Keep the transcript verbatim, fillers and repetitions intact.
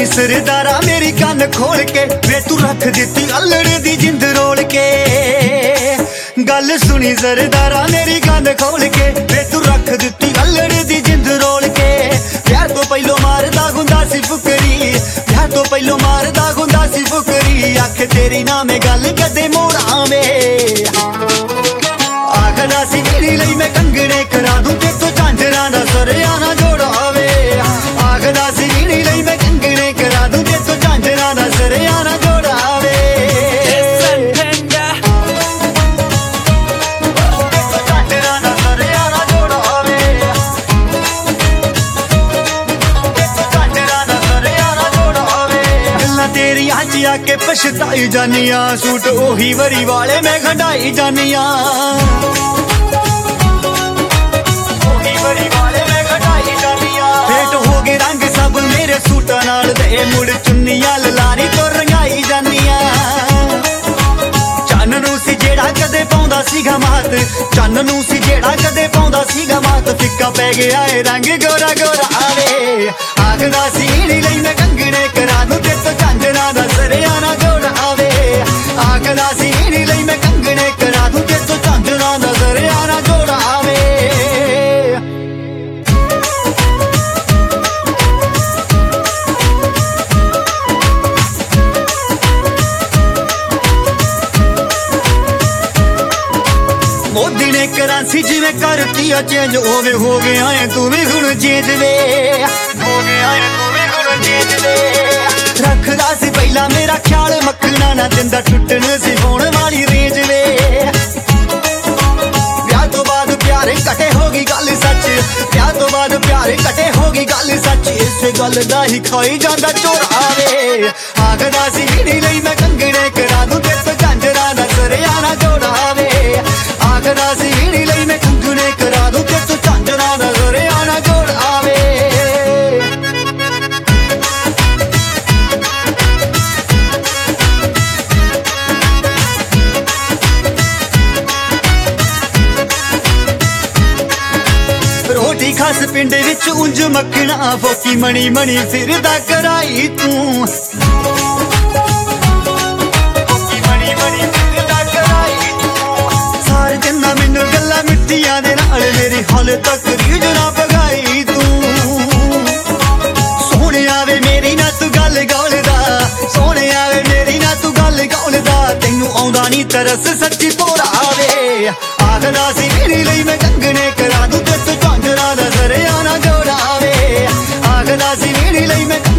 सुनी सरदारा मेरी कान खोल के वे तू रख दिती अल्लड़ दी जिंद रोल के। गल सुनी सरदारा मेरी कान खोल के वे तू रख दिती अल्लड़ दी जिंद रोल के। प्यार तो पहलो मारदा गुंदा सी फुकरी, प्यार तो पहलो मारदा गुंदा सी फुकरी। आख तेरी ना में गल कदे मोड़ आवे, आखदा सी मेरी लई मैं कंगने करा दूं ते तो झांझरा दा सरिया ना जोड़ावे। आखदा सी मेरी लई मैं कंगने करा दूं ते तो झांझरा दा सरिया ना जोड़ावे। तेरिया च आके पछताई जानिया, सूट ओही वरी वाले मैं खंडाई जानिया, ओही वरी वाले मैं खंडाई जानिया। भेंट हो गए रंग सब मेरे सूटा नाल दे, मुड़ चुन्नियां ललारी तो रंगाई जानिया। चन्न नूं सी जेड़ा कदे पाउंदा सीगा मात, चन्न नूं सी जेड़ा कदे पाउंदा सीगा मात। फिक्का पै गया है रंग गोरा गोरा आवे, आखदा सी इहदी लई मैं कंगने करा दूं ते तो झांझरा दा सरिया ना जोड़ावे। आखदा सी इहदी लई मैं कंगने करा दूं ते तो झांझरा दा सरिया ना जोड़ावे। मोदी ने करांसी जिवें करती आ चेंज, ओवे हो गया है तू भी हुण चेंज वे, हो गया है तू भी हुण चेंज वे। रखदा सी पहला मेरा ख्याल मखना ना दिंदा टुटण सी होण वाली रेंज वे। ब्याह तो बाद प्यारे कटे होगी गल सच, ब्याह तो बाद प्यारे कटे होगी गल सच। इस गल दा ही खाई जांदा चोरावे, आखदा सी इहदी लई मैं कंगने करा दूं ते तो झांझरा दा सरिया ना जोड़ावे। आखदा सी इहदी लई मैं कंगने करा दूं ते तो झांझरा दा सरिया ना जोड़ावे। रोटी खास पिंड विच उंज मक्खना, फोकी मणी मणी फिरदा कराई तू, फोकी मणी मणी फिरदा कराई तू। सारे दिन मैनू गल्लां मिट्टियां दे नाल मेरी हाले तक रीझ ना पगाई तू। सोहणे आवे मेरी ना तू गल गौलदा, सोहणे आवे मेरी ना तू गल गौलदा। तैनू आउंदा नी तरस सच्ची भोरा आवे, आखदा सी मेरी लई मैं कंगने करा दूं ते तू झांझरा दा सरिया ना जोड़ावे। आखदा सी मेरी लई मैं